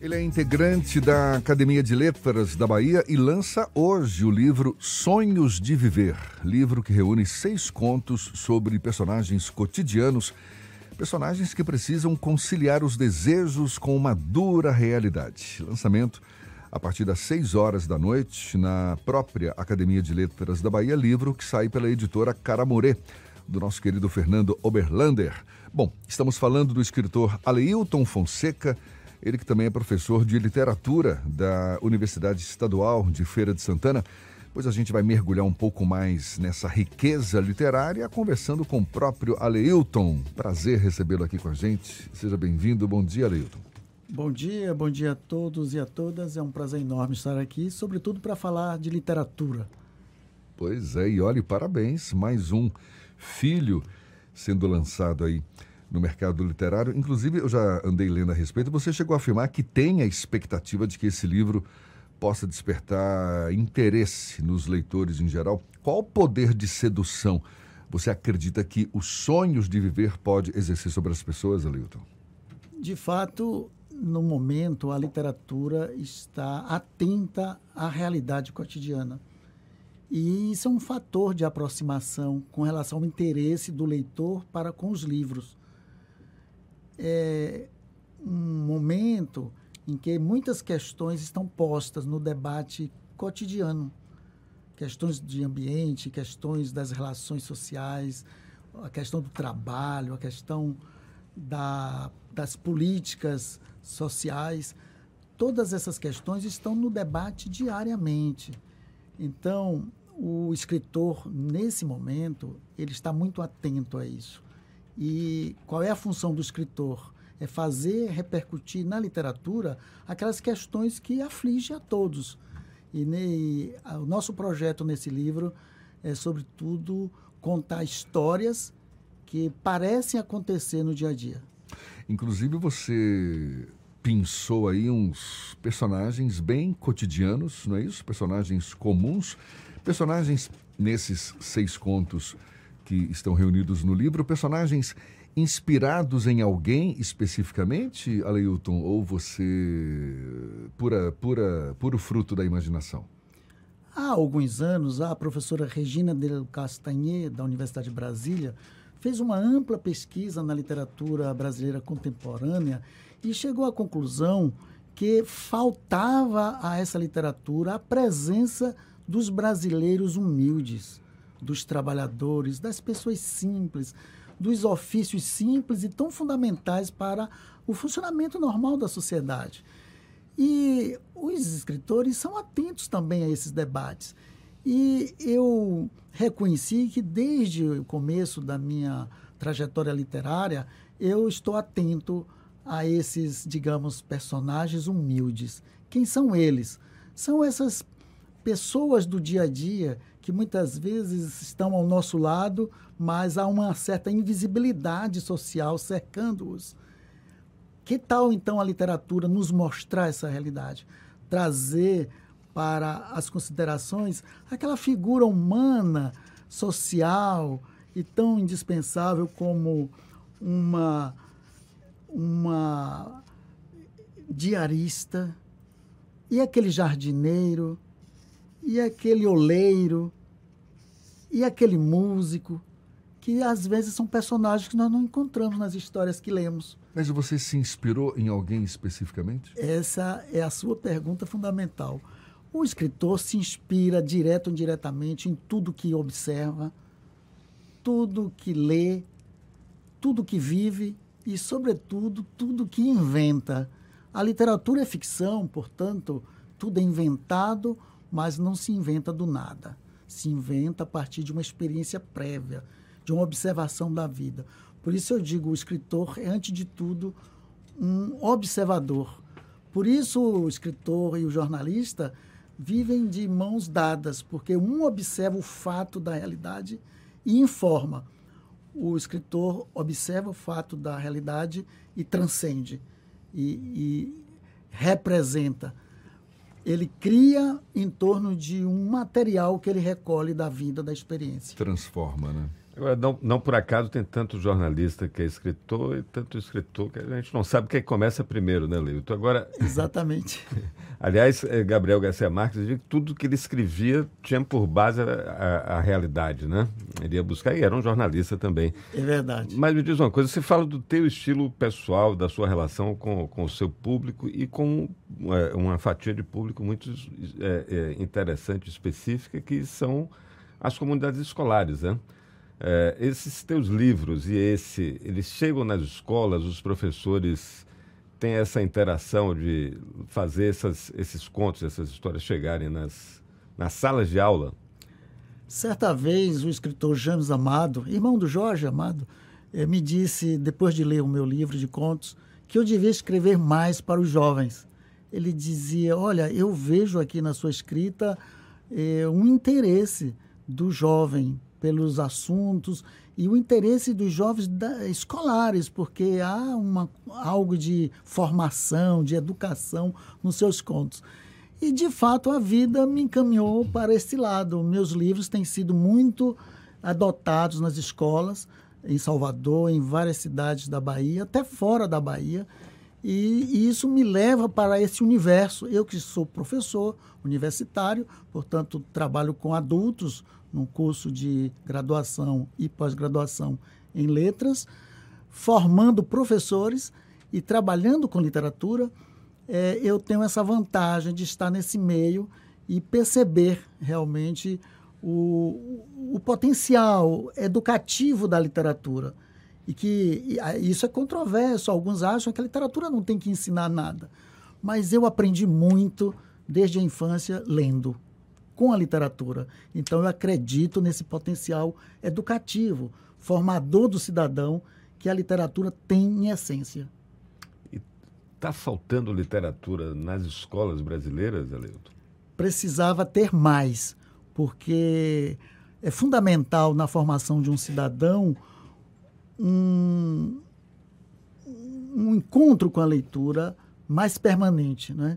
Ele é integrante da Academia de Letras da Bahia e lança hoje o livro Sonhos de Viver, livro que reúne 6 contos sobre personagens cotidianos, personagens que precisam conciliar os desejos com uma dura realidade. Lançamento a partir das 6 horas da noite na própria Academia de Letras da Bahia, livro que sai pela editora Caramorê, do nosso querido Fernando Oberlander. Bom, estamos falando do escritor Aleilton Fonseca, ele que também é professor de literatura da Universidade Estadual de Feira de Santana. Pois a gente vai mergulhar um pouco mais nessa riqueza literária, conversando com o próprio Aleilton. Prazer recebê-lo aqui com a gente. Seja bem-vindo. Bom dia, Aleilton. Bom dia a todos e a todas. É um prazer enorme estar aqui, sobretudo para falar de literatura. Pois é, e olha, parabéns, mais um filho sendo lançado aí no mercado literário. Inclusive, eu já andei lendo a respeito. Você chegou a afirmar que tem a expectativa de que esse livro possa despertar interesse nos leitores em geral. Qual o poder de sedução você acredita que os Sonhos de Viver pode exercer sobre as pessoas, Aleilton? De fato, no momento, a literatura está atenta à realidade cotidiana. E isso é um fator de aproximação com relação ao interesse do leitor para com os livros. É um momento em que muitas questões estão postas no debate cotidiano. Questões de ambiente, questões das relações sociais, a questão do trabalho, a questão das políticas sociais. Todas essas questões estão no debate diariamente. Então, o escritor, nesse momento, ele está muito atento a isso. E qual é a função do escritor? É fazer repercutir na literatura aquelas questões que afligem a todos. E o nosso projeto nesse livro é, sobretudo, contar histórias que parecem acontecer no dia a dia. Inclusive, você pensou aí uns personagens bem cotidianos, não é isso? Personagens comuns, personagens nesses 6 contos que estão reunidos no livro, personagens inspirados em alguém especificamente, Aleilton, ou você puro fruto da imaginação? Há alguns anos, a professora Regina Del Castagnet, da Universidade de Brasília, fez uma ampla pesquisa na literatura brasileira contemporânea e chegou à conclusão que faltava a essa literatura a presença dos brasileiros humildes, dos trabalhadores, das pessoas simples, dos ofícios simples e tão fundamentais para o funcionamento normal da sociedade. E os escritores são atentos também a esses debates. E eu reconheci que desde o começo da minha trajetória literária, eu estou atento a esses, digamos, personagens humildes. Quem são eles? São essas pessoas do dia a dia que muitas vezes estão ao nosso lado, mas há uma certa invisibilidade social cercando-os. Que tal, então, a literatura nos mostrar essa realidade? Trazer para as considerações aquela figura humana, social e tão indispensável como uma diarista, e aquele jardineiro, e aquele oleiro, e aquele músico, que às vezes são personagens que nós não encontramos nas histórias que lemos. Mas você se inspirou em alguém especificamente? Essa é a sua pergunta fundamental. O escritor se inspira direto ou indiretamente em tudo que observa, tudo que lê, tudo que vive e, sobretudo, tudo que inventa. A literatura é ficção, portanto, tudo é inventado, mas não se inventa do nada. Se inventa a partir de uma experiência prévia, de uma observação da vida. Por isso eu digo, o escritor é, antes de tudo, um observador. Por isso o escritor e o jornalista vivem de mãos dadas, porque um observa o fato da realidade e informa. O escritor observa o fato da realidade e transcende, e representa. Ele cria em torno de um material que ele recolhe da vida, da experiência. Transforma, né? Agora, não por acaso tem tanto jornalista que é escritor e tanto escritor que a gente não sabe quem começa primeiro, né, Leilton? Agora, Exatamente. aliás, Gabriel Garcia Marques dizia que tudo que ele escrevia tinha por base a realidade, né? Ele ia buscar, e era um jornalista também. É verdade. Mas me diz uma coisa, você fala do teu estilo pessoal, da sua relação com o seu público e com uma fatia de público muito interessante, específica, que são as comunidades escolares, né? Esses teus livros eles chegam nas escolas, os professores têm essa interação de fazer esses contos, essas histórias chegarem nas salas de aula? Certa vez, o escritor James Amado, irmão do Jorge Amado, me disse, depois de ler o meu livro de contos, que eu devia escrever mais para os jovens. Ele dizia, olha, eu vejo aqui na sua escrita um interesse do jovem pelos assuntos e o interesse dos jovens escolares, porque há algo de formação, de educação nos seus contos. E, de fato, a vida me encaminhou para esse lado. Meus livros têm sido muito adotados nas escolas, em Salvador, em várias cidades da Bahia, até fora da Bahia, e isso me leva para esse universo. Eu que sou professor universitário, portanto, trabalho com adultos, num curso de graduação e pós-graduação em letras, formando professores e trabalhando com literatura, eu tenho essa vantagem de estar nesse meio e perceber realmente o potencial educativo da literatura. E que isso é controverso, alguns acham que a literatura não tem que ensinar nada. Mas eu aprendi muito desde a infância lendo, com a literatura. Então, eu acredito nesse potencial educativo, formador do cidadão, que a literatura tem em essência. E está faltando literatura nas escolas brasileiras, Leilton? Precisava ter mais, porque é fundamental na formação de um cidadão um encontro com a leitura mais permanente, né?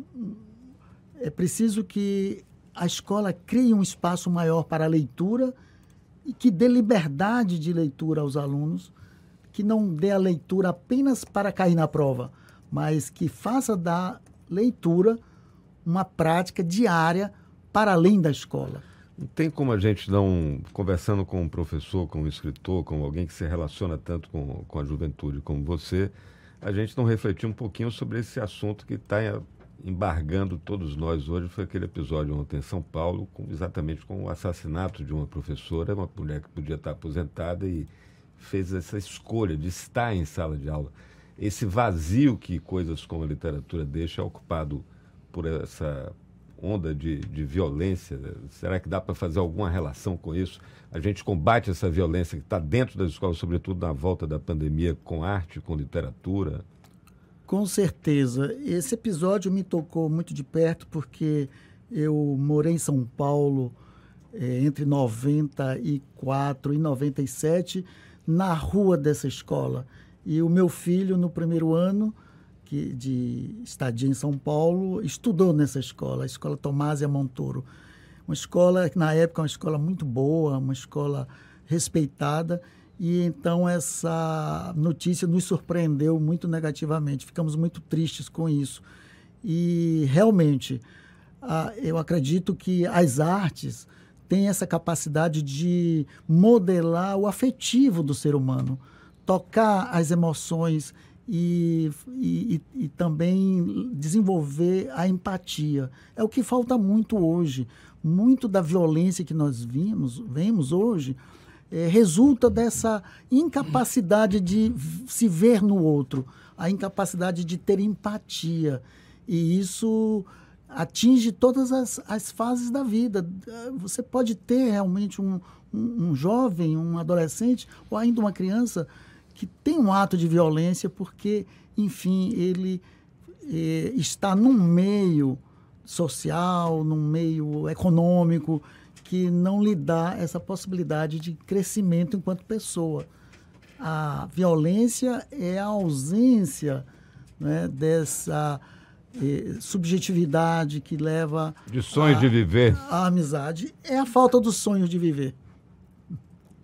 É preciso que a escola crie um espaço maior para a leitura e que dê liberdade de leitura aos alunos, que não dê a leitura apenas para cair na prova, mas que faça da leitura uma prática diária para além da escola. Não tem como a gente não, conversando com um professor, com um escritor, com alguém que se relaciona tanto com a juventude como você, a gente não refletir um pouquinho sobre esse assunto que está embargando todos nós hoje. Foi aquele episódio ontem em São Paulo, exatamente com o assassinato de uma professora, uma mulher que podia estar aposentada e fez essa escolha de estar em sala de aula. Esse vazio que coisas como a literatura deixa é ocupado por essa onda de violência. Será que dá para fazer alguma relação com isso? A gente combate essa violência que está dentro das escolas, sobretudo na volta da pandemia, com arte, com literatura? Com certeza. Esse episódio me tocou muito de perto porque eu morei em São Paulo entre 94 e 97, na rua dessa escola. E o meu filho, no primeiro ano de estadia em São Paulo, estudou nessa escola, a Escola Tomásia Montoro. Uma escola, na época, uma escola muito boa, uma escola respeitada. E então essa notícia nos surpreendeu muito negativamente. Ficamos muito tristes com isso. E realmente, eu acredito que as artes têm essa capacidade de modelar o afetivo do ser humano, tocar as emoções e também desenvolver a empatia. É o que falta muito hoje. Muito da violência que nós vemos hoje resulta dessa incapacidade de se ver no outro, a incapacidade de ter empatia. E isso atinge todas as fases da vida. Você pode ter realmente um jovem, um adolescente ou ainda uma criança que tem um ato de violência porque, enfim, ele está num meio social, num meio econômico, que não lhe dá essa possibilidade de crescimento enquanto pessoa. A violência é a ausência, né, dessa subjetividade que leva... De sonho de viver. A amizade. É a falta do sonho de viver.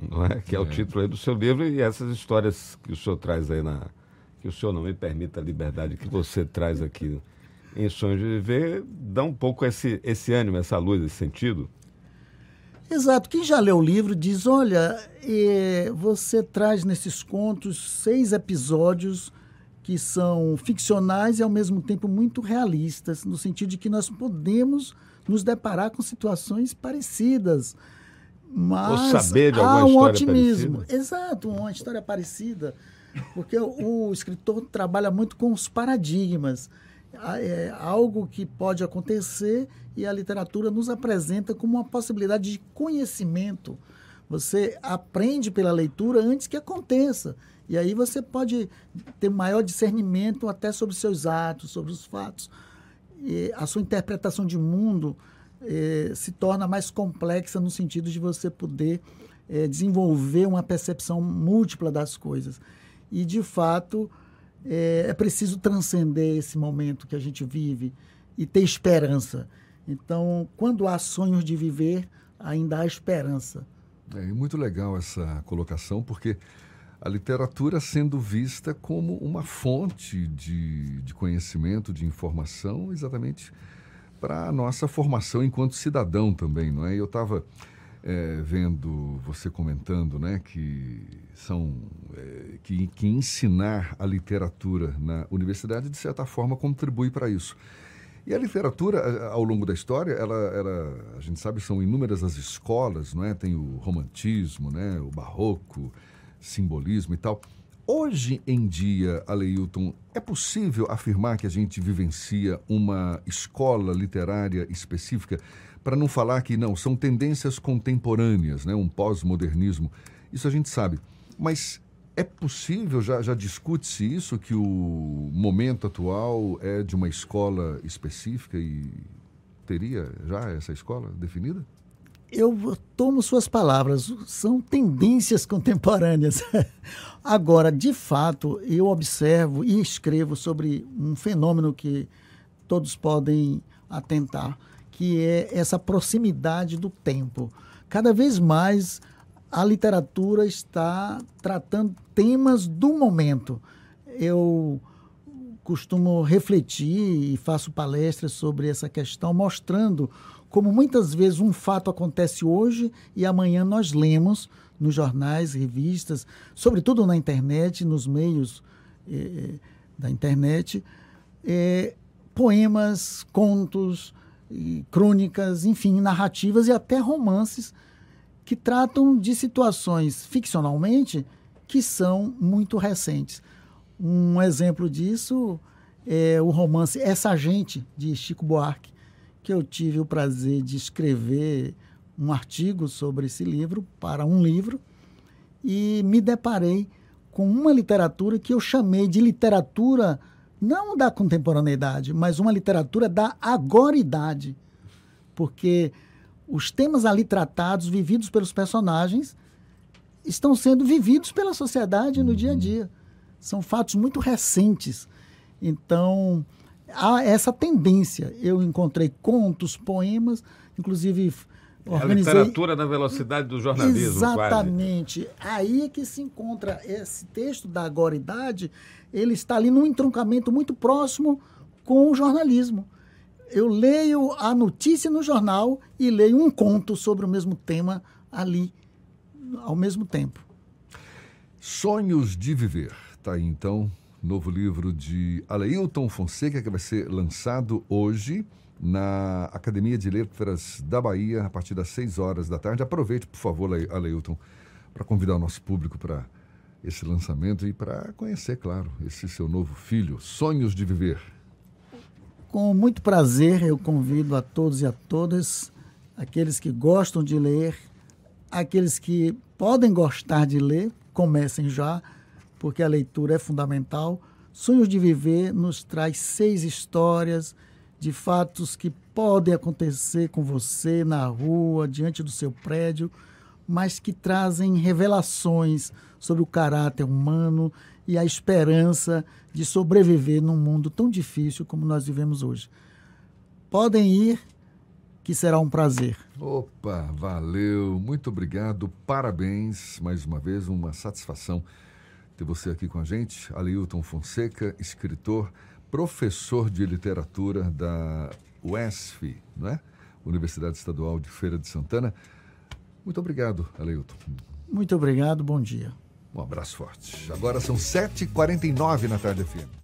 não é? Que é o título aí do seu livro, e essas histórias que o senhor traz aí que o senhor não me permita a liberdade que você traz aqui em Sonhos de Viver, dá um pouco esse ânimo, essa luz, esse sentido. Exato. Quem já leu o livro diz, olha, você traz nesses contos 6 episódios que são ficcionais e ao mesmo tempo muito realistas, no sentido de que nós podemos nos deparar com situações parecidas. Mas ou saber de alguma há um história otimismo. parecida. Exato, uma história parecida. Porque o escritor trabalha muito com os paradigmas. É algo que pode acontecer e a literatura nos apresenta como uma possibilidade de conhecimento. Você aprende pela leitura antes que aconteça. E aí você pode ter maior discernimento até sobre seus atos, sobre os fatos. E a sua interpretação de mundo se torna mais complexa no sentido de você poder desenvolver uma percepção múltipla das coisas. E, de fato, é preciso transcender esse momento que a gente vive e ter esperança. Então, quando há sonhos de viver, ainda há esperança. É muito legal essa colocação, porque a literatura sendo vista como uma fonte de conhecimento, de informação, exatamente para a nossa formação enquanto cidadão também, não é? Eu estava vendo você comentando, né, que ensinar a literatura na universidade, de certa forma, contribui para isso. E a literatura, ao longo da história, a gente sabe, são inúmeras as escolas, não é? Tem o romantismo, né, o barroco, simbolismo e tal. Hoje em dia, Aleilton, é possível afirmar que a gente vivencia uma escola literária específica, para não falar que não, são tendências contemporâneas, né, um pós-modernismo, isso a gente sabe. Mas é possível, já discute-se isso, que o momento atual é de uma escola específica e teria já essa escola definida? Eu tomo suas palavras, são tendências contemporâneas. Agora, de fato, eu observo e escrevo sobre um fenômeno que todos podem atentar, que é essa proximidade do tempo. Cada vez mais a literatura está tratando temas do momento. Eu costumo refletir e faço palestras sobre essa questão, mostrando como muitas vezes um fato acontece hoje e amanhã nós lemos nos jornais, revistas, sobretudo na internet, nos meios da internet, poemas, contos, crônicas, enfim, narrativas e até romances que tratam de situações ficcionalmente que são muito recentes. Um exemplo disso é o romance Essa Gente, de Chico Buarque, que eu tive o prazer de escrever um artigo sobre esse livro para um livro e me deparei com uma literatura que eu chamei de literatura não da contemporaneidade, mas uma literatura da agoridade, porque os temas ali tratados, vividos pelos personagens, estão sendo vividos pela sociedade no dia a dia. São fatos muito recentes. Então, há essa tendência. Eu encontrei contos, poemas, inclusive organizei... A literatura na velocidade do jornalismo, exatamente. Quase. Aí é que se encontra esse texto da agoridade, ele está ali num entroncamento muito próximo com o jornalismo. Eu leio a notícia no jornal e leio um conto sobre o mesmo tema ali, ao mesmo tempo. Sonhos de Viver. Está aí, então, novo livro de Aleilton Fonseca, que vai ser lançado hoje na Academia de Letras da Bahia, a partir das 6 horas da tarde. Aproveite, por favor, Aleilton, para convidar o nosso público para esse lançamento e para conhecer, claro, esse seu novo filho, Sonhos de Viver. Com muito prazer, eu convido a todos e a todas, aqueles que gostam de ler, aqueles que podem gostar de ler, comecem já, porque a leitura é fundamental. Sonhos de Viver nos traz 6 histórias de fatos que podem acontecer com você na rua, diante do seu prédio, mas que trazem revelações sobre o caráter humano e a esperança de sobreviver num mundo tão difícil como nós vivemos hoje. Podem ir que será um prazer. Opa, valeu, muito obrigado, parabéns, mais uma vez, uma satisfação ter você aqui com a gente. Aleilton Fonseca, escritor, professor de literatura da UESF, não é? Universidade Estadual de Feira de Santana. Muito obrigado, Aleilton. Muito obrigado, bom dia. Um abraço forte. Agora são 7h49 na tarde FM.